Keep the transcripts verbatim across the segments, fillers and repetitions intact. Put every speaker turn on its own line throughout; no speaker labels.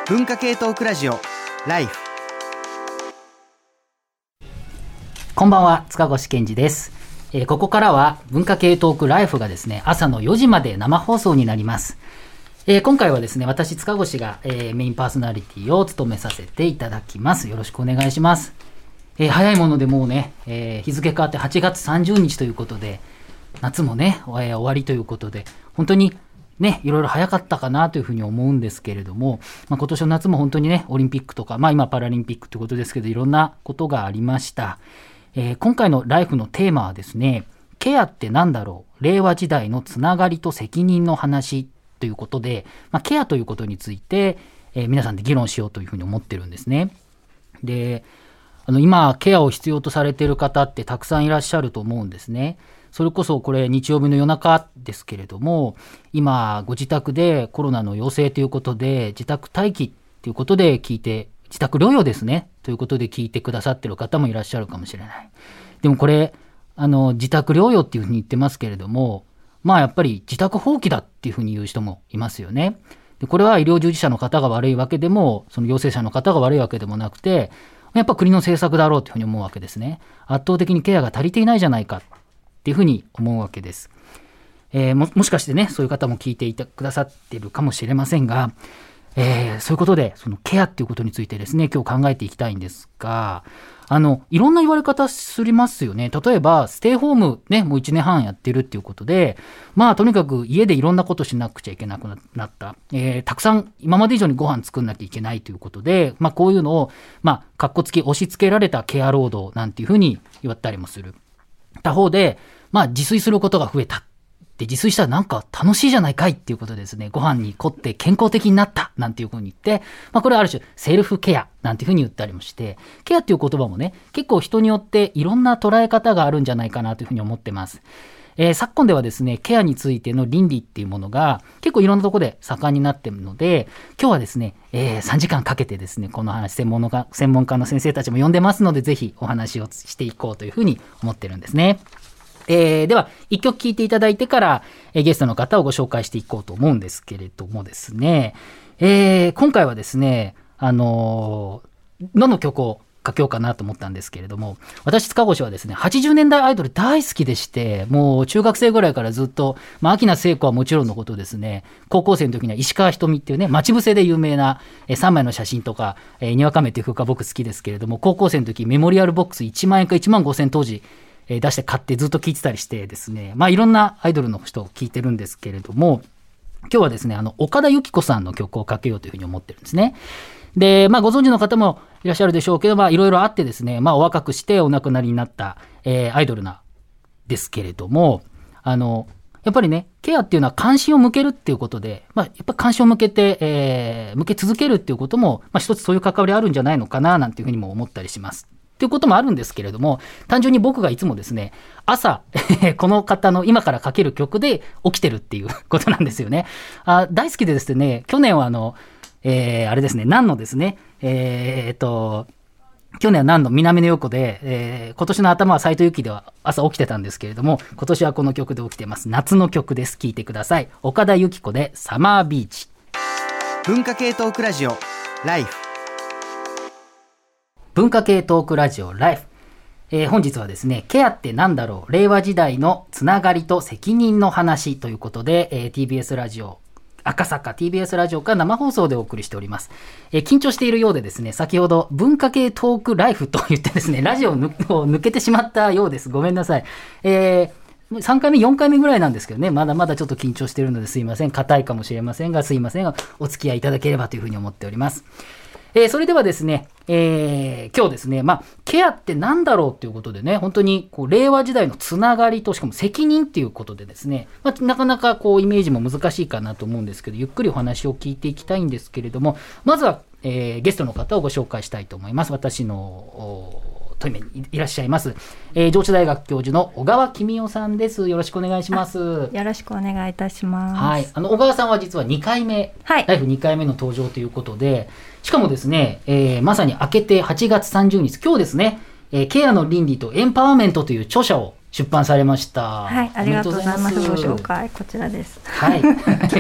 文化系トークラジオライフ。
こんばんは、塚越健二です。えー、ここからは文化系トークライフがですね、朝のよじまで生放送になります。えー、今回はですね、私塚越が、えー、メインパーソナリティを務めさせていただきます。よろしくお願いします。えー、早いものでもうね、えー、日付変わってはちがつさんじゅうにちということで、夏もね、えー、終わりということで、本当にね、いろいろ早かったかなというふうに思うんですけれども、まあ、今年の夏も本当にね、オリンピックとか、まあ今パラリンピックということですけど、いろんなことがありました。えー、今回のライフのテーマはですね、ケアってなんだろう、令和時代のつながりと責任の話ということで、まあ、ケアということについて、えー、皆さんで議論しようというふうに思ってるんですね。で、あの今ケアを必要とされている方ってたくさんいらっしゃると思うんですね。それこそこれ日曜日の夜中ですけれども、今ご自宅でコロナの陽性ということで自宅待機ということで聞いて、自宅療養ですねということで聞いてくださっている方もいらっしゃるかもしれない。でもこれあの自宅療養っていうふうに言ってますけれども、まあやっぱり自宅放棄だっていうふうに言う人もいますよね。でこれは医療従事者の方が悪いわけでも、その陽性者の方が悪いわけでもなくて、やっぱ国の政策だろうというふうに思うわけですね。圧倒的にケアが足りていないじゃないかっていうふうに思うわけです。えー、も, もしかしてね、そういう方も聞いていてくださっているかもしれませんが、えー、そういうことでそのケアっていうことについてですね、今日考えていきたいんですが、あのいろんな言われ方すりますよね。例えばステイホームね、もういちねんはんやってるっていうことで、まあとにかく家でいろんなことしなくちゃいけなくなった、えー、たくさん今まで以上にご飯作んなきゃいけないということで、まあこういうのをまあかっこつき押し付けられたケア労働なんていうふうに言われたりもする。他方で、まあ自炊することが増えた。で、自炊したらなんか楽しいじゃないかいっていうことでですね、ご飯に凝って健康的になったなんていうふうに言って、まあこれはある種セルフケアなんていうふうに言ったりもして、ケアっていう言葉もね、結構人によっていろんな捉え方があるんじゃないかなというふうに思ってます。えー、昨今ではですね、ケアについての倫理っていうものが結構いろんなところで盛んになっているので、今日はですね、えー、さんじかんかけてですね、この話、専門家、専門家の先生たちも呼んでますので、ぜひお話をしていこうというふうに思ってるんですね。えー、では一曲聴いていただいてから、えー、ゲストの方をご紹介していこうと思うんですけれどもですね、えー、今回はですね、あのー、どの曲をかけようかなと思ったんですけれども、私塚越はですね、はちじゅうねんだいアイドル大好きでして、もう中学生ぐらいからずっと、まあ、秋名聖子はもちろんのことですね、高校生の時には石川ひとみっていうね、待ち伏せで有名なえさんまいの写真とか、えー、にわかめっていう曲が僕好きですけれども、高校生の時メモリアルボックスいちまんえんかいちまんごせん当時出して買ってずっと聴いてたりしてですね、まあいろんなアイドルの人を聴いてるんですけれども、今日はですね、あの岡田由紀子さんの曲をかけようというふうに思ってるんですね。で、まあご存知の方もいらっしゃるでしょうけど、まあいろいろあってですね、まあお若くしてお亡くなりになった、えー、アイドルなんですけれども、あのやっぱりね、ケアっていうのは関心を向けるっていうことで、まあやっぱ関心を向けて、えー、向け続けるっていうことも、まあ一つそういう関わりあるんじゃないのかななんていうふうにも思ったりします。ということもあるんですけれども、単純に僕がいつもですね、朝この方の今からかける曲で起きてるっていうことなんですよね。あ、大好きでですね、去年はあの、えー、あれですね、何のですね、えー、っと去年は何の南野陽子で、えー、今年の頭は斉藤由貴では朝起きてたんですけれども、今年はこの曲で起きてます。夏の曲です。聴いてください。岡田由紀子でサマービーチ。
文化系トークラジオライフ。
文化系トークラジオライフ、えー、本日はですね、ケアってなんだろう、令和時代のつながりと責任の話ということで、えー、ティービーエス ラジオ赤坂 ティービーエス ラジオから生放送でお送りしております。えー、緊張しているようでですね、先ほど文化系トークライフと言ってですね、ラジオを抜けてしまったようです。ごめんなさい。えーさんかいめよんかいめぐらいなんですけどね、まだまだちょっと緊張しているのですいません。硬いかもしれませんが、すいませんがお付き合いいただければというふうに思っております。えー、それではですね、えー、今日ですね、まあ、ケアってなんだろうっていうことでね、本当にこう令和時代のつながりとしかも責任っていうことでですね、まあ、なかなかこうイメージも難しいかなと思うんですけど、ゆっくりお話を聞いていきたいんですけれども、まずは、えー、ゲストの方をご紹介したいと思います。私のトイメにいらっしゃいます、えー、上智大学教授の小川公夫さんです。よろしくお願いします。
よろしくお願いいたします。
はい、あの小川さんは実はにかいめ、はい、ライフにかいめの登場ということで、しかもですね、えー、まさに明けてはちがつさんじゅうにち、今日ですね、えー、ケアの倫理とエンパワーメントという著者を出版されました。
はい、ありがとうございます。ご紹介こちらです。
はい。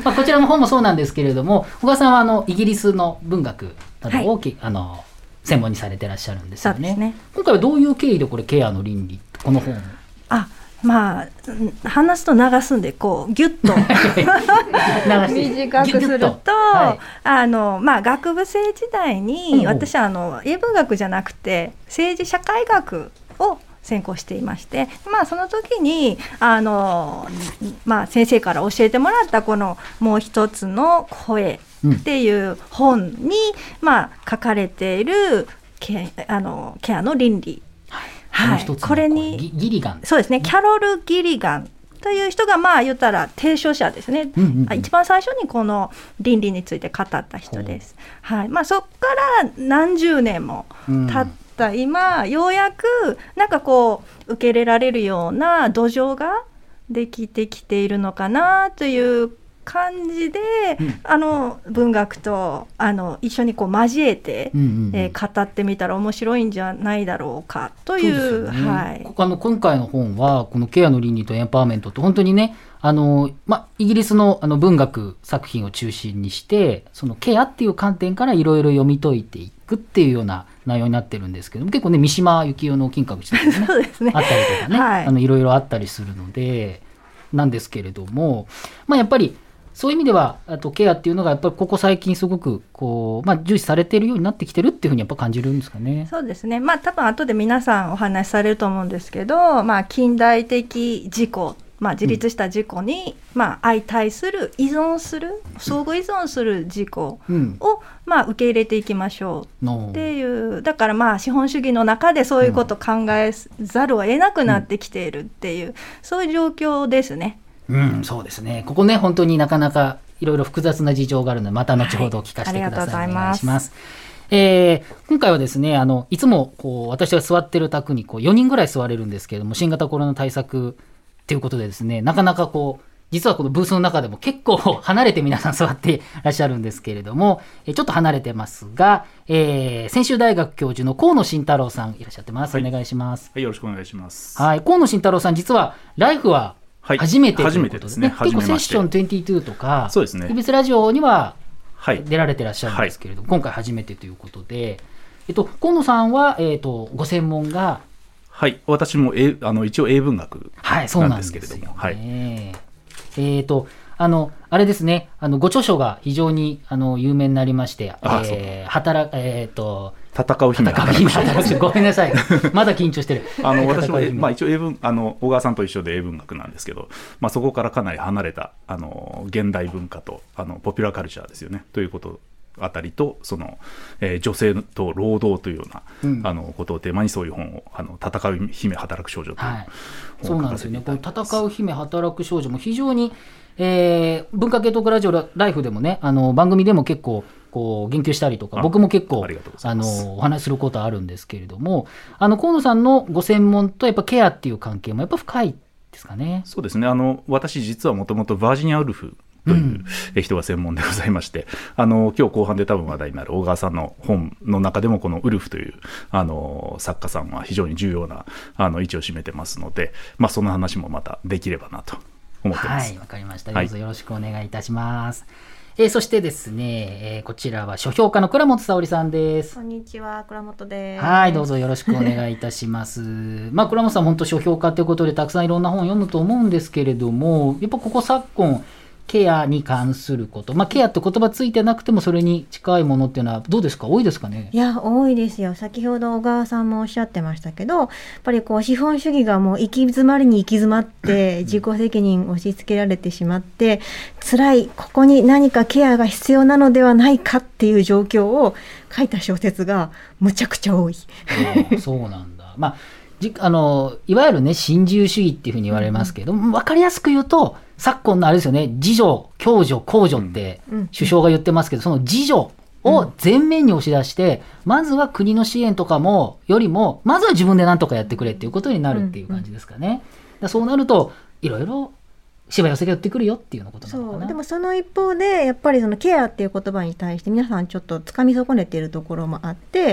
まあ、こちらの本もそうなんですけれども、小川さんはあのイギリスの文学などを、はい、あの専門にされてらっしゃるんですよ ね, そうですね。今回はどういう経緯でこれケアの倫理この本
あまあ話すと流すんでこうギュッと短くすると、はい、あのまあ学部生時代に、うん、私はあの英文学じゃなくて政治社会学を専攻していまして、まあ、その時にあの、まあ、先生から教えてもらったこのもう一つの声っていう本に、うんまあ、書かれているケあのケアの倫理、
はい、これにギリガン
そうですね、キャロル・ギリガンという人がまあ言ったら提唱者ですね、うんうんうん、一番最初にこの倫理について語った人です、はいまあ、そこから何十年も経って、うん、今ようやくなんかこう受け入れられるような土壌ができてきているのかなという感じで、うん、あの文学とあの一緒にこう交えて、うんうんうんえー、語ってみたら面白いんじゃないだろうかという、
ね
はい、
あの今回の本はこのケアの倫理とエンパワーメントって本当にねあの、ま、イギリス の, あの文学作品を中心にしてそのケアっていう観点からいろいろ読み解いていくっていうような内容になってるんですけども、結構ね三島由紀夫の金閣寺とか、ね
そうですね、
あったりとかね、はい、あのいろいろあったりするのでなんですけれども、まあ、やっぱりそういう意味ではあとケアっていうのがやっぱりここ最近すごくこう、まあ、重視されているようになってきてるっていうふうにやっぱ感じるんですかね。
そうですね、まあ、多分後で皆さんお話しされると思うんですけど、まあ、近代的自己、まあ、自立した自己に、うんまあ、相対する依存する相互依存する自己を、うんまあ、受け入れていきましょうっていう、だからまあ資本主義の中でそういうことを考えざるを得なくなってきているっていう、うん、そういう状況ですね。
うん、そうですね。ここね本当になかなかいろいろ複雑な事情があるのでまた後ほど聞かせてください、はい、ありがとうございます。お願いします。えー、今回はですねあのいつもこう私が座ってる卓にこうよにんぐらい座れるんですけれども、新型コロナ対策ということでですねなかなかこう実はこのブースの中でも結構離れて皆さん座っていらっしゃるんですけれども、ちょっと離れてますが、えー、専修大学教授の河野慎太郎さんいらっしゃってます、はい、お願いします。
はい、よろしくお願いします。
はい、河野慎太郎さん実はライフは初めてということですね。結構セッションにじゅうにとか
そうですね、
ティービーエスラジオには出られてらっしゃるんですけれども、はい、今回初めてということで、えっと、河野さんは、えー、とご専門が
はい私も英あの一応英文学なんですけれども、
はい、えー、とあのあれですねあのご著書が非常にあの有名になりまして、えー、働えー、と
戦う姫
働く働くごめんなさいまだ緊張してる
あの私も、まあ、一応英文あの小川さんと一緒で英文学なんですけど、まあ、そこからかなり離れたあの現代文化とあのポピュラーカルチャーですよねということあたりとその、えー、女性と労働というような、うん、あのことをテーマにそういう本をあの戦う姫働く少女という、はい、
そうなんですよね。この戦う姫働く少女も非常に、えー、文化系トークラジオライフでもねあの番組でも結構こう言及したりとか僕も結構 あ, あのお話しすることはあるんですけれども、あの河野さんのご専門とやっぱケアっていう関係もやっぱ深いですかね。
そうですね、あの私実はもともとバージニア・ウルフという人が専門でございまして、うん、あの今日後半で多分話題になる小川さんの本の中でもこのウルフというあの作家さんは非常に重要なあの位置を占めてますので、まあ、その話もまたできればなと思ってます。
はい、わかりました。どうぞよろしくお願いいたします。はい、えー、そしてですね、えー、こちらは書評家の倉本沙織さんです。
こんにちは、倉本です。
はい、どうぞよろしくお願いいたしますまあ倉本さん本当書評家ということでたくさんいろんな本を読むと思うんですけれども、やっぱここ昨今ケアに関すること、まあ、ケアって言葉ついてなくてもそれに近いものっていうのはどうですか、多いですかね。
いや多いですよ。先ほど小川さんもおっしゃってましたけど、やっぱりこう資本主義がもう行き詰まりに行き詰まって自己責任を押し付けられてしまって辛い、ここに何かケアが必要なのではないかっていう状況を書いた小説がむちゃくちゃ多い
そうなんだ、まあ、じあのいわゆるね新自由主義っていうふうに言われますけど、うん、分かりやすく言うと昨今のあれですよね、自助共助公助って首相が言ってますけど、その自助を前面に押し出して、うん、まずは国の支援とかもよりもまずは自分で何とかやってくれっていうことになるっていう感じですかね。だそうなるといろいろしわ寄せが寄ってくるよっていうようなことなのかな。
そうでもその一方でやっぱりそのケアっていう言葉に対して皆さんちょっとつかみ損ねているところもあって、うん、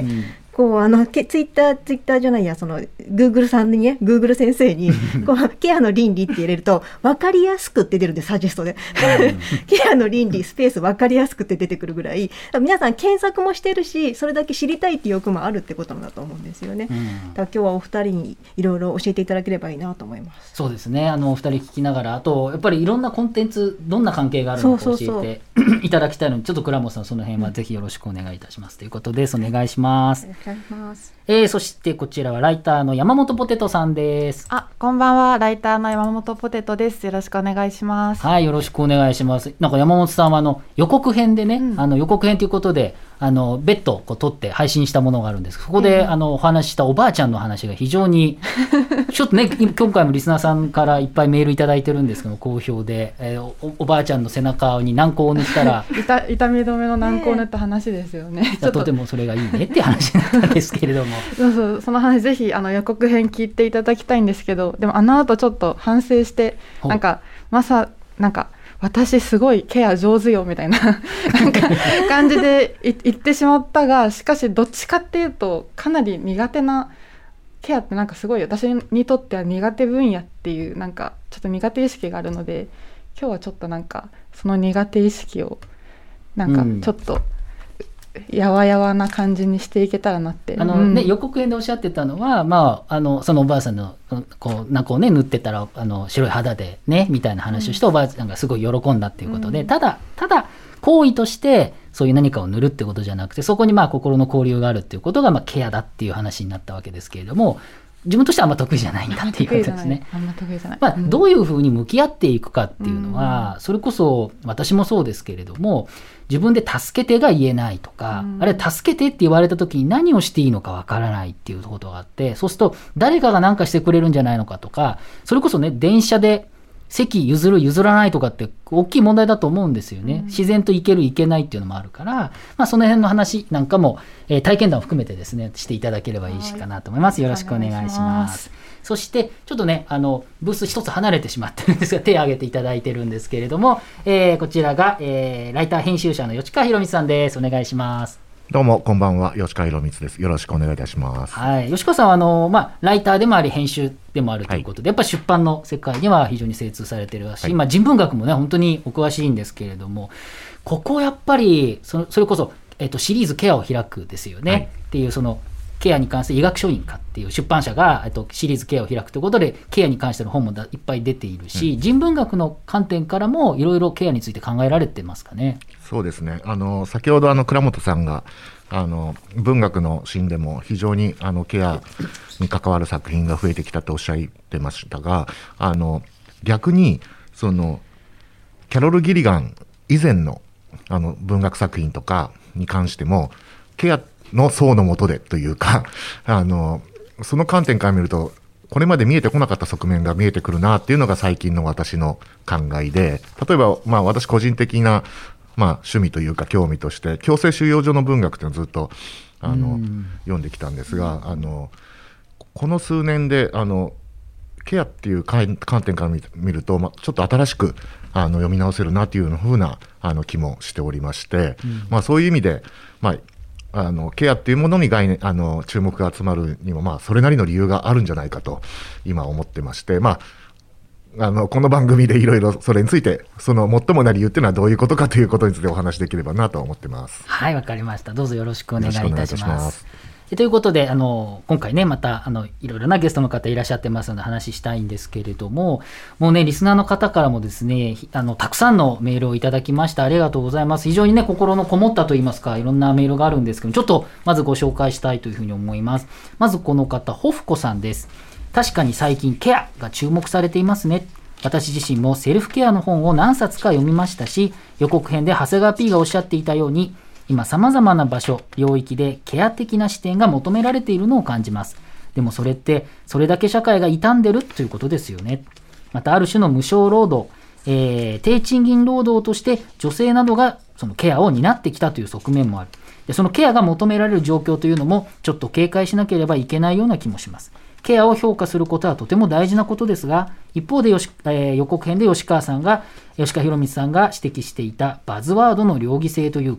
こうあのツイッターツイッターじゃないやその Google さんにね Google 先生にこうケアの倫理って入れると分かりやすくって出るんでサジェストでケアの倫理スペース分かりやすくって出てくるぐらい皆さん検索もしてるしそれだけ知りたいっていう欲もあるってことなんだと思うんですよね、うん、だから今日はお二人にいろいろ教えていただければいいなと思います。
そうですね、あのお二人聞きながらあとやっぱりいろんなコンテンツどんな関係があるのか教えて
そうそうそう
いただきたいのでちょっと倉本さんその辺はぜひよろしくお願いいたしますということです。お願いします。
お願いします。
えー、そしてこちらはライターの山本ポテトさんです。
あ、こんばんは、ライターの山本ポテトです。よろしくお願いします。
はい、よろしくお願いします。なんか山本さんはあの予告編でね、うん、あの予告編ということであの別途こう撮って配信したものがあるんです。そこで、うん、あのお話ししたおばあちゃんの話が非常にちょっとね今回もリスナーさんからいっぱいメールいただいてるんですけど好評で、えー、お, おばあちゃんの背中に軟膏を塗ったら
痛, 痛み止めの軟膏を塗った話ですよね。
ちょっととてもそれがいいねって話だったんですけれども
そうそうその話ぜひあの予告編聞いていただきたいんですけどでもあの後ちょっと反省してなんかまさなんか私すごいケア上手よみたいななんか感じで言ってしまったがしかしどっちかっていうとかなり苦手なケアってなんかすごい私にとっては苦手分野っていうなんかちょっと苦手意識があるので今日はちょっとなんかその苦手意識をなんかちょっと、うんやわやわな感じにしていけたらなって
あの、うんね、予告編でおっしゃってたのは、まあ、あのそのおばあさんのこうなんかを、ね、塗ってたらあの白い肌でねみたいな話をして、うん、おばあちゃんがすごい喜んだっていうことで、うん、ただただ行為としてそういう何かを塗るってことじゃなくてそこにまあ心の交流があるっていうことがまあケアだっていう話になったわけですけれども自分としてはあんま得意じゃないんだっていうことですね。
あんま得意じゃない。
まあ、どういうふうに向き合っていくかっていうのは、うん、それこそ私もそうですけれども自分で助けてが言えないとか、うん、あるいは助けてって言われた時に何をしていいのかわからないっていうことがあってそうすると誰かが何かしてくれるんじゃないのかとかそれこそね電車で席譲る譲らないとかって大きい問題だと思うんですよね、うん、自然といけるいけないっていうのもあるから、まあ、その辺の話なんかも、えー、体験談を含めてですねしていただければいいしかなと思います。よろしくお願いします。そしてちょっとねあのブース一つ離れてしまってるんですが手を挙げていただいてるんですけれども、えー、こちらが、えー、ライター編集者の吉川博光さんです。お願いします。
どうもこんばんは吉川博光です。よろしくお願いいたします。
はい、吉川さんはあの、まあ、ライターでもあり編集でもあるということで、はい、やっぱり出版の世界には非常に精通されてるし、はい、まあ、人文学もね本当にお詳しいんですけれどもここやっぱり そ, それこそ、えっと、シリーズケアを開くですよね、はい、っていうそのケアに関して医学書院かっていう出版社が、えっと、シリーズケアを開くということでケアに関しての本もだいっぱい出ているし、うん、人文学の観点からもいろいろケアについて考えられてますかね。
そうですねあの先ほどあの倉本さんがあの文学のシーンでも非常にあのケアに関わる作品が増えてきたとおっしゃってましたがあの逆にそのキャロル・ギリガン以前 の, あの文学作品とかに関してもケアの層の下でというかあのその観点から見るとこれまで見えてこなかった側面が見えてくるなっていうのが最近の私の考えで例えば、まあ、私個人的なまあ、趣味というか興味として強制収容所の文学というのをずっとあの読んできたんですがあのこの数年であのケアっていう観点から見ると、まあ、ちょっと新しくあの読み直せるなというふうなあの気もしておりまして、うんまあ、そういう意味で、まあ、あのケアっていうものに概念あの注目が集まるにも、まあ、それなりの理由があるんじゃないかと今思ってまして、まああのこの番組でいろいろそれについてその最もな理由っていうのはどういうことかということについてお話しできればなと思ってます。
はい、わかりました。どうぞよろしくお願いいたします。ということであの今回ねまたあのいろいろなゲストの方いらっしゃってますので話したいんですけれどももうねリスナーの方からもですねあのたくさんのメールをいただきました。ありがとうございます。非常にね心のこもったといいますかいろんなメールがあるんですけどちょっとまずご紹介したいというふうに思います。まずこの方ホフコさんです。確かに最近ケアが注目されていますね。私自身もセルフケアの本を何冊か読みましたし予告編で長谷川 P がおっしゃっていたように今さまざまな場所領域でケア的な視点が求められているのを感じます。でもそれってそれだけ社会が傷んでるということですよね。またある種の無償労働、えー、低賃金労働として女性などがそのケアを担ってきたという側面もある。でそのケアが求められる状況というのもちょっと警戒しなければいけないような気もします。ケアを評価することはとても大事なことですが一方でよし、えー、予告編で吉川さんが吉川博光さんが指摘していたバズワードの両義性というか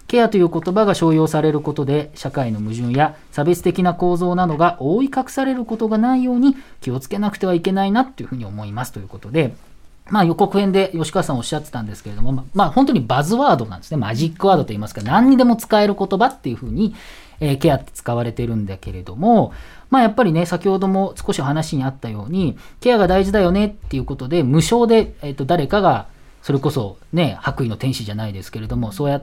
ケアという言葉が商用されることで社会の矛盾や差別的な構造などが覆い隠されることがないように気をつけなくてはいけないなというふうに思いますということで、まあ、予告編で吉川さんおっしゃってたんですけれども、まあ、まあ本当にバズワードなんですね。マジックワードといいますか、何にでも使える言葉っていうふうに、えー、ケアって使われてるんだけれども、まあやっぱりね、先ほども少し話にあったようにケアが大事だよねっていうことで無償で、えーと、誰かがそれこそね、白衣の天使じゃないですけれども、そうやって、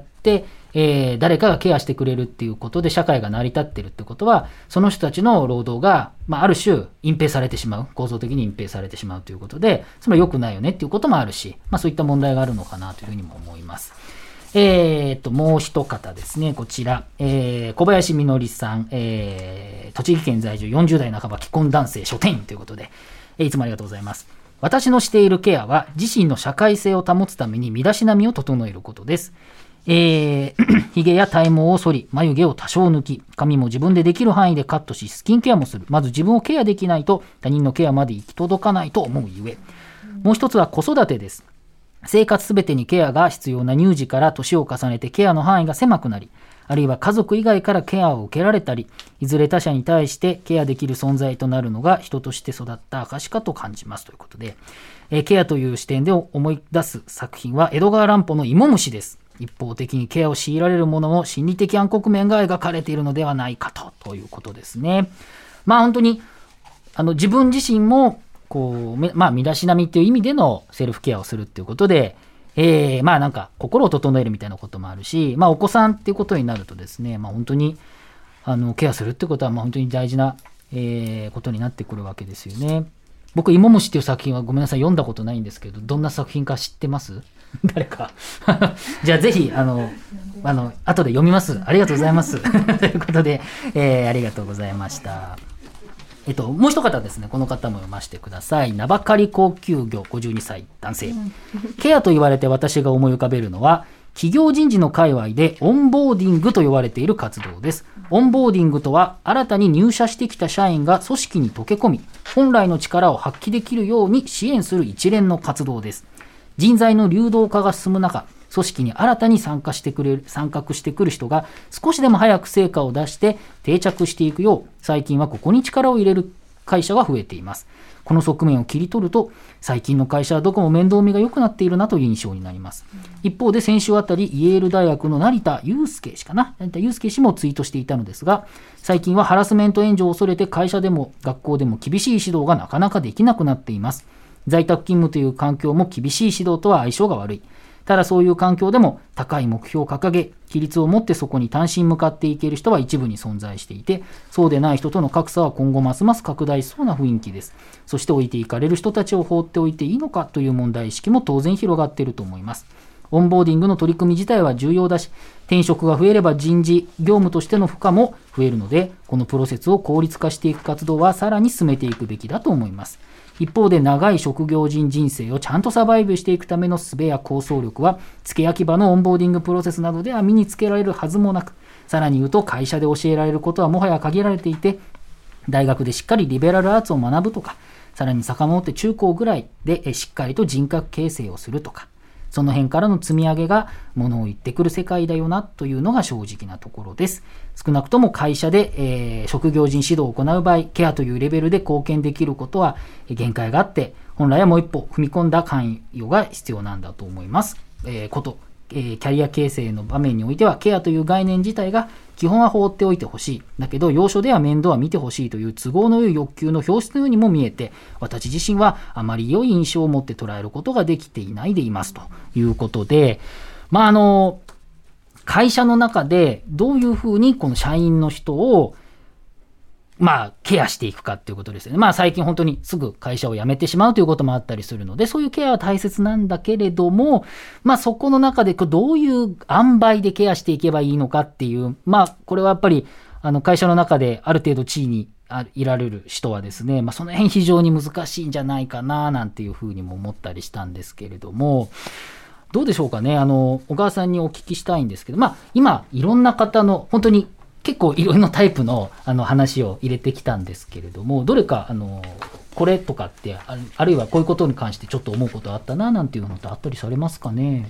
えー、誰かがケアしてくれるっていうことで社会が成り立ってるってことは、その人たちの労働が、まあ、ある種隠蔽されてしまう、構造的に隠蔽されてしまうということで、つまり良くないよねっていうこともあるし、まあそういった問題があるのかなというふうにも思います。えーと、もう一方ですね、こちら、えー、小林みのりさん、えー、栃木県在住よんじゅう代半ば既婚男性書店員ということで、えー、いつもありがとうございます。私のしているケアは自身の社会性を保つために身だしなみを整えることです。えー、髭や体毛を剃り、眉毛を多少抜き、髪も自分でできる範囲でカットし、スキンケアもする。まず自分をケアできないと他人のケアまで行き届かないと思うゆえ。もう一つは子育てです。生活すべてにケアが必要な乳児から年を重ねてケアの範囲が狭くなり、あるいは家族以外からケアを受けられたり、いずれ他者に対してケアできる存在となるのが人として育った証かと感じますということで、えー、ケアという視点で思い出す作品は江戸川乱歩の芋虫です。一方的にケアを強いられるものの心理的暗黒面が描かれているのではないかと、ということですね。まあ本当にあの自分自身もこう、まあ、身だしなみっていう意味でのセルフケアをするっていうことで、えー、まあなんか心を整えるみたいなこともあるし、まあお子さんっていうことになるとですね、まあ本当にあのケアするってことはまあ本当に大事な、えー、ことになってくるわけですよね。僕芋虫っていう作品はごめんなさい読んだことないんですけど、どんな作品か知ってます誰かじゃあぜひあのあの後で読みます。ありがとうございますということで、えー、ありがとうございました。えっと、もう一方ですね、この方も読ませてください。名ばかり高級魚ごじゅうにさい男性。ケアと言われて私が思い浮かべるのは、企業人事の界隈でオンボーディングと呼ばれている活動です。オンボーディングとは、新たに入社してきた社員が組織に溶け込み、本来の力を発揮できるように支援する一連の活動です。人材の流動化が進む中、組織に新たに参加してくれる、参画してくる人が少しでも早く成果を出して定着していくよう、最近はここに力を入れる会社が増えています。この側面を切り取ると、最近の会社はどこも面倒見が良くなっているなという印象になります。一方で先週あたり、イェール大学の成田悠介氏かな、成田悠介氏もツイートしていたのですが、最近はハラスメント援助を恐れて会社でも学校でも厳しい指導がなかなかできなくなっています。在宅勤務という環境も厳しい指導とは相性が悪い。ただそういう環境でも高い目標を掲げ、規律を持ってそこに単身向かっていける人は一部に存在していて、そうでない人との格差は今後ますます拡大しそうな雰囲気です。そして置いていかれる人たちを放っておいていいのかという問題意識も当然広がっていると思います。オンボーディングの取り組み自体は重要だし、転職が増えれば人事業務としての負荷も増えるので、このプロセスを効率化していく活動はさらに進めていくべきだと思います。一方で長い職業人人生をちゃんとサバイブしていくための術や構想力は、付け焼き場のオンボーディングプロセスなどでは身につけられるはずもなく、さらに言うと会社で教えられることはもはや限られていて、大学でしっかりリベラルアーツを学ぶとか、さらに遡って中高ぐらいでしっかりと人格形成をするとか、その辺からの積み上げがものを言ってくる世界だよなというのが正直なところです。少なくとも会社で、えー、職業人指導を行う場合、ケアというレベルで貢献できることは限界があって、本来はもう一歩踏み込んだ関与が必要なんだと思います。えー、こと、えー、キャリア形成の場面においては、ケアという概念自体が基本は放っておいてほしい。だけど、要所では面倒は見てほしいという都合の良い欲求の表出のようにも見えて、私自身はあまり良い印象を持って捉えることができていないでいますということで、まあ、あの、会社の中でどういうふうにこの社員の人をまあケアしていくかっていうことですよね。まあ最近本当にすぐ会社を辞めてしまうということもあったりするので、そういうケアは大切なんだけれども、まあそこの中でどういう塩梅でケアしていけばいいのかっていう、まあこれはやっぱりあの会社の中である程度地位にいられる人はですね、まあその辺非常に難しいんじゃないかななんていうふうにも思ったりしたんですけれども、どうでしょうかね。あの小川さんにお聞きしたいんですけど、まあ今いろんな方の本当に結構いろんなタイプのあの話を入れてきたんですけれども、どれかあのこれとかって あ, あるいはこういうことに関してちょっと思うことあったななんていうのってあったりされますかね。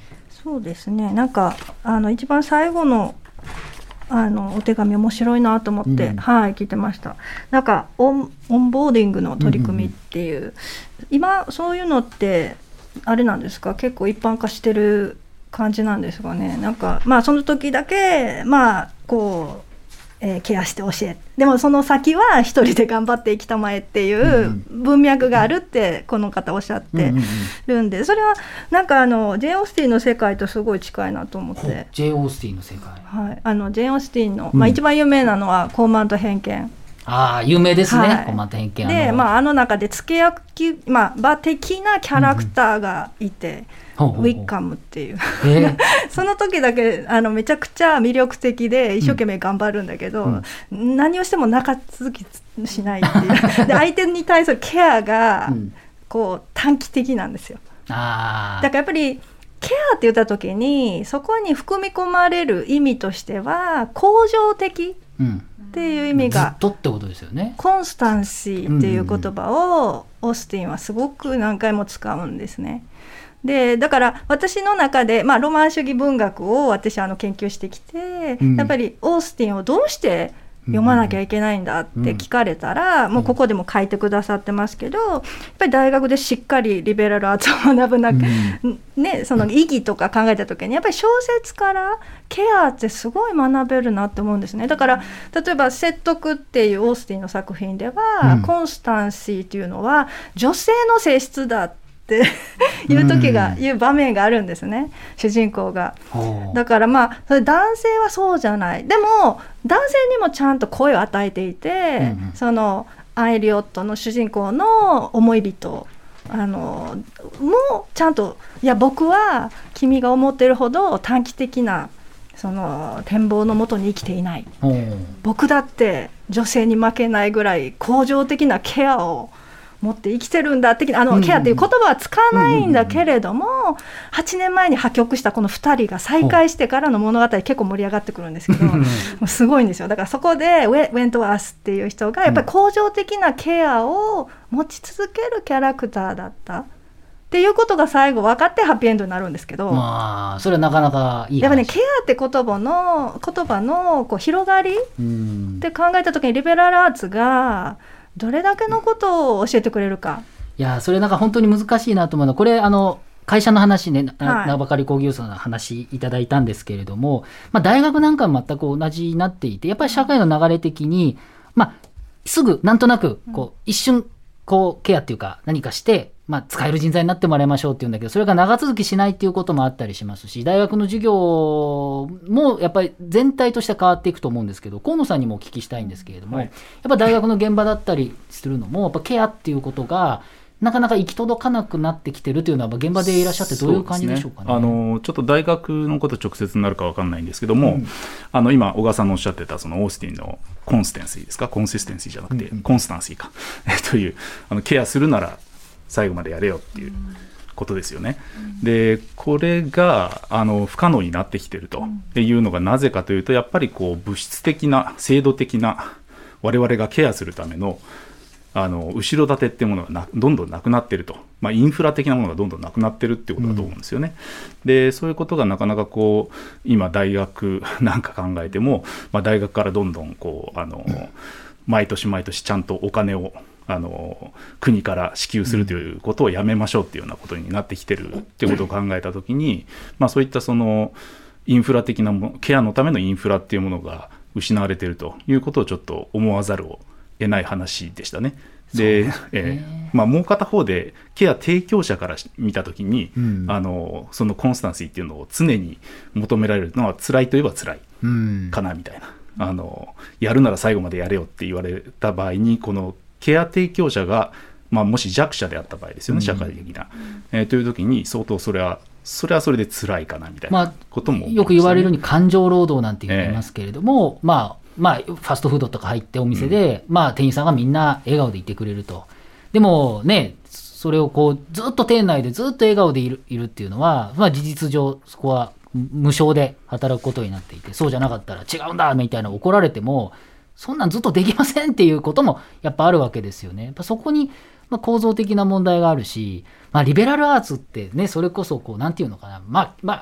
そうですね、なんかあの一番最後のあのお手紙面白いなと思って、うん、はい聞いてました。なんかオン、オンボーディングの取り組みっていう、うんうん、今そういうのってあれなんですか、結構一般化してる感じなんですかね。なんかまあその時だけまあこうえー、ケアして教え、でもその先は一人で頑張って生きたまえっていう文脈があるってこの方おっしゃってるんで、それはなんかあのジェーン・オースティンの世界とすごい近いなと思って。
ジェーン・オースティンの世界、
はい、あのジェーン・オースティンの、まあ、一番有名なのは高慢と偏見、
ああ有名ですね、はい、高慢と偏見
で、あの,、まあ、あの中で付け焼き、まあ、場的なキャラクターがいて、うん、ウィッカムっていう、えー、その時だけあのめちゃくちゃ魅力的で一生懸命頑張るんだけど、うんうん、何をしても中続きしないっていうで相手に対するケアがこう短期的なんですよ。あだからやっぱりケアって言った時にそこに含み込まれる意味としては恒常的、うんっていう意味が、
ずっとってことですよね。
コンスタンシーっていう言葉をオースティンはすごく何回も使うんですね。でだから私の中で、まあ、ロマン主義文学を私あの研究してきて、うん、やっぱりオースティンをどうして読まなきゃいけないんだって聞かれたら、うん、もうここでも書いてくださってますけど、やっぱり大学でしっかりリベラルアーツを学ぶな、うんね、その意義とか考えた時にやっぱり小説からケアってすごい学べるなって思うんですね。だから例えば説得っていうオースティンの作品では、うん、コンスタンシーっていうのは女性の性質だっていう時が、うん、いう場面があるんですね、主人公が。だからまあそれ男性はそうじゃない、でも男性にもちゃんと声を与えていて、うん、そのアン・エリオットの主人公の思い人あのもちゃんと、いや僕は君が思ってるほど短期的なその展望のもとに生きていない、僕だって女性に負けないぐらい恒常的なケアを持って生きてるんだ的な、あのケアっていう言葉は使わないんだけれども、はちねんまえに破局したこのふたりが再会してからの物語結構盛り上がってくるんですけどもうすごいんですよ。だからそこでウェ、ウェントワースっていう人がやっぱり恒常的なケアを持ち続けるキャラクターだったっていうことが最後分かってハッピーエンドになるんですけど、
まあそれはなかなかいい話。
やっぱねケアって言葉の言葉のこう広がりって考えた時にリベラルアーツがどれだけのことを教えてくれるか。
いやそれなんか本当に難しいなと思うのは、これあの会社の話ね、はい、名ばかり工業所の話いただいたんですけれども、まあ、大学なんかも全く同じになっていて、やっぱり社会の流れ的に、まあ、すぐなんとなくこう一瞬こうケアっていうか何かしてまあ、使える人材になってもらいましょうっていうんだけど、それが長続きしないっていうこともあったりしますし、大学の授業もやっぱり全体として変わっていくと思うんですけど、河野さんにもお聞きしたいんですけれども、はい、やっぱ大学の現場だったりするのもやっぱケアっていうことがなかなか行き届かなくなってきてるというのは現場でいらっしゃってどういう感じでしょうかね。
そうですね、あのちょっと大学のこと直接になるか分かんないんですけども、うん、あの今小川さんのおっしゃってたそのオースティンのコンステンシーですか、コンシステンシーじゃなくて、うんうん、コンスタンシーかというあのケアするなら最後までやれよっていうことですよね、うん、でこれがあの不可能になってきてるというのがなぜかというと、やっぱりこう物質的な制度的な我々がケアするためのあの後ろ盾っていうものがなどんどんなくなってると、まあ、インフラ的なものがどんどんなくなってるっていうことだと思うんですよね、うん、でそういうことがなかなかこう今大学なんか考えても、まあ、大学からどんどんこうあの、うん、毎年毎年ちゃんとお金をあの国から支給するということをやめましょうっていうようなことになってきてるっていうことを考えたときに、まあ、そういったそのインフラ的なもの、ケアのためのインフラっていうものが失われているということをちょっと思わざるを得ない話でしたね。で、えーまあ、もう片方でケア提供者から見たときに、うん、あのそのコンスタンシーっていうのを常に求められるのは辛いといえば辛いかなみたいな、うん、あのやるなら最後までやれよって言われた場合に、このケア提供者が、まあ、もし弱者であった場合ですよね、社会的な、うんえー、というときに相当それはそれはそれで辛いかなみたいなことも、ねまあ、
よく言われるように感情労働なんて言いますけれども、えー、まあまあ、ファストフードとか入ってお店で、うんまあ、店員さんがみんな笑顔でいてくれると。でもね、それをこうずっと店内でずっと笑顔でいる、いるっていうのは、まあ、事実上そこは無償で働くことになっていて、そうじゃなかったら違うんだみたいな怒られてもそんなんずっとできませんっていうこともやっぱあるわけですよね。やっぱそこにまあ構造的な問題があるし、まあ、リベラルアーツってね、それこそこうなんていうのかな、まあまあ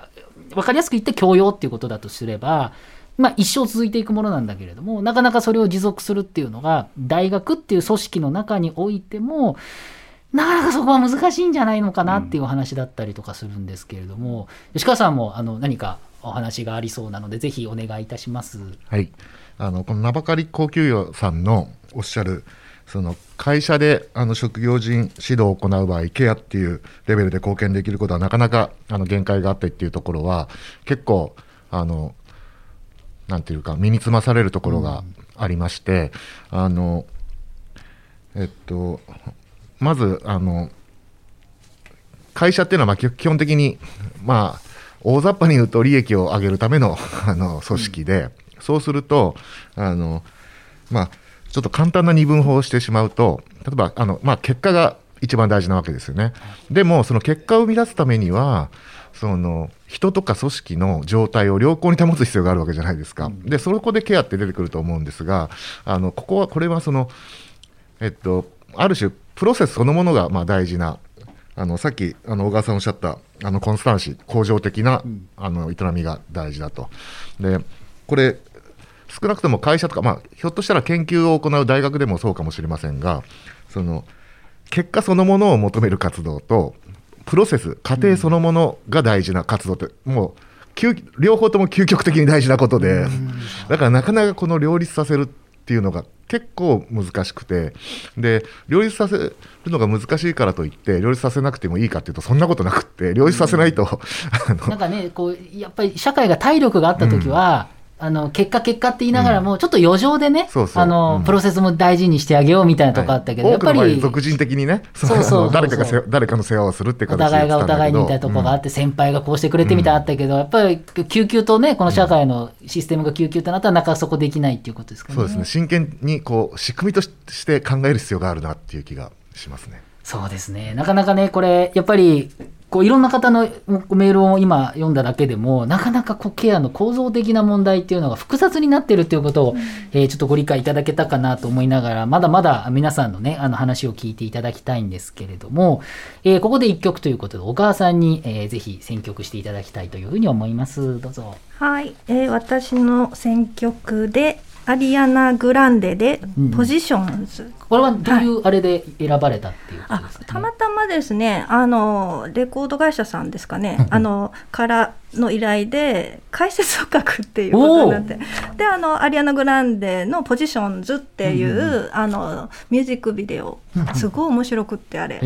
分かりやすく言って教養っていうことだとすれば、まあ、一生続いていくものなんだけれども、なかなかそれを持続するっていうのが大学っていう組織の中においてもなかなかそこは難しいんじゃないのかなっていうお話だったりとかするんですけれども、うん、吉川さんもあの何かお話がありそうなのでぜひお願いいたします。
はい、あのこの名ばかり高給与さんのおっしゃるその会社であの職業人指導を行う場合ケアっていうレベルで貢献できることはなかなかあの限界があってっていうところは結構あのなんていうか身につまされるところがありまして、うん、あのえっとまずあの会社っていうのはまあ基本的にまあ大雑把に言うと利益を上げるためのあの組織で、うん、そうするとあのまあちょっと簡単な二分法をしてしまうと例えばあの、まあ、結果が一番大事なわけですよね。でもその結果を生み出すためにはその人とか組織の状態を良好に保つ必要があるわけじゃないですか、うん、でそこでケアって出てくると思うんですがあのここはこれはそのえっとある種プロセスそのものがまあ大事なあのさっきあの小川さんおっしゃったあのコンスタンシー向上的な、うん、あの営みが大事だと。でこれ少なくとも会社とか、まあ、ひょっとしたら研究を行う大学でもそうかもしれませんがその結果そのものを求める活動とプロセス過程そのものが大事な活動って、うん、もう両方とも究極的に大事なことで、うん、だからなかなかこの両立させるっていうのが結構難しくてで両立させるのが難しいからといって両立させなくてもいいかっていうとそんなことなくって両立させないと、うん、
なんかねこうやっぱり社会が体力があった時は、うんあの結果結果って言いながらも、うん、ちょっと余剰でねそうそうあの、うん、プロセスも大事にしてあげようみたいなとこあったけど、はい、やっぱり
俗人的にね
そうそう
誰かがせ誰かの世話をするっていう形で
お互いがお互いにみたいなとこがあって、うん、先輩がこうしてくれてみたいなあったけど、うん、やっぱり救急とねこの社会のシステムが救急となったらなかなかそこできないっていうことですかね。
そうですね真剣にこう仕組みとして考える必要があるなっていう気がしますね。
そうですねなかなかねこれやっぱりこういろんな方のメールを今読んだだけでもなかなかこうケアの構造的な問題っていうのが複雑になっているということを、うんえー、ちょっとご理解いただけたかなと思いながらまだまだ皆さんのねあの話を聞いていただきたいんですけれども、えー、ここでいっきょくということで小川さんに、えー、ぜひ選曲していただきたいというふうに思います。どうぞ。
はい、えー、私の選曲でアリアナ・グランデでポジションズ、うん、
これはどういうあれで選ばれたっていうことですかね。
あたまたまですねあのレコード会社さんですかねあのからの依頼で解説を書くっていうことになってであのアリアナ・グランデのポジションズっていう、うん、あのミュージックビデオすごい面白くってあれ、うん、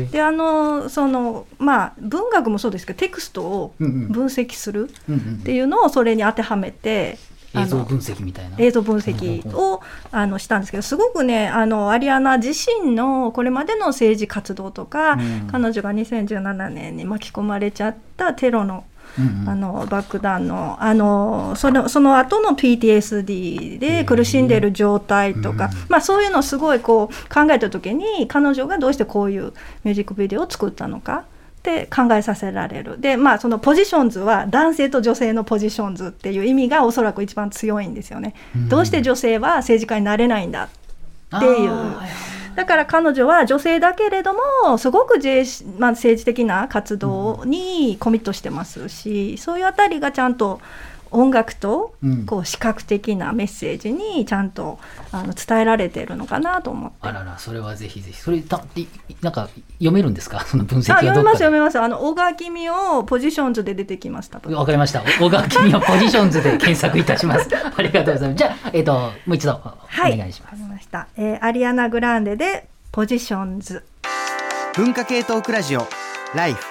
であのそのまあ文学もそうですけどテキストを分析するっていうのをそれに当てはめて
映像分析みたいな
映像分析をあのしたんですけどすごくねあのアリアナ自身のこれまでの政治活動とか、うん、彼女がにせんじゅうななねんに巻き込まれちゃったテロの、うんうん、あの爆弾のあのそのその後の ピーティーエスディー で苦しんでいる状態とか、うんまあ、そういうのをすごいこう考えた時に彼女がどうしてこういうミュージックビデオを作ったのかって考えさせられる。でまあそのポジションズは男性と女性のポジションズっていう意味がおそらく一番強いんですよね、うん、どうして女性は政治家になれないんだっていうだから彼女は女性だけれどもすごく、まあ、政治的な活動にコミットしてますし、うん、そういうあたりがちゃんと音楽とこう視覚的なメッセージにちゃんとあの伝えられているのかなと思って。
あららそれはぜひぜひそれたなんか読めるんですかその分析は
あ
どっかで。
読めます読めますあの小川君をポジションズで出てきましたと。
わかりました小川君をポジションズで検索いたしますありがとうございます。じゃあ、えーと、もう一度お願いします。はい、わかりました、
えー、アリアナ・グランデでポジションズ。
文化系トークラジオライフ。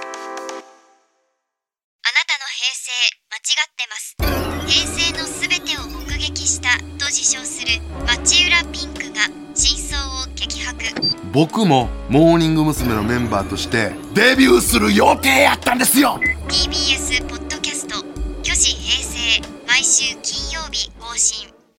平成のすべてを目撃したと自称する町浦ピンクが真相を激白。
僕もモーニング娘。のメンバーとしてデビューする予定やったんですよ。
ティービーエス ポッドキャスト巨子平成毎週金曜日更新。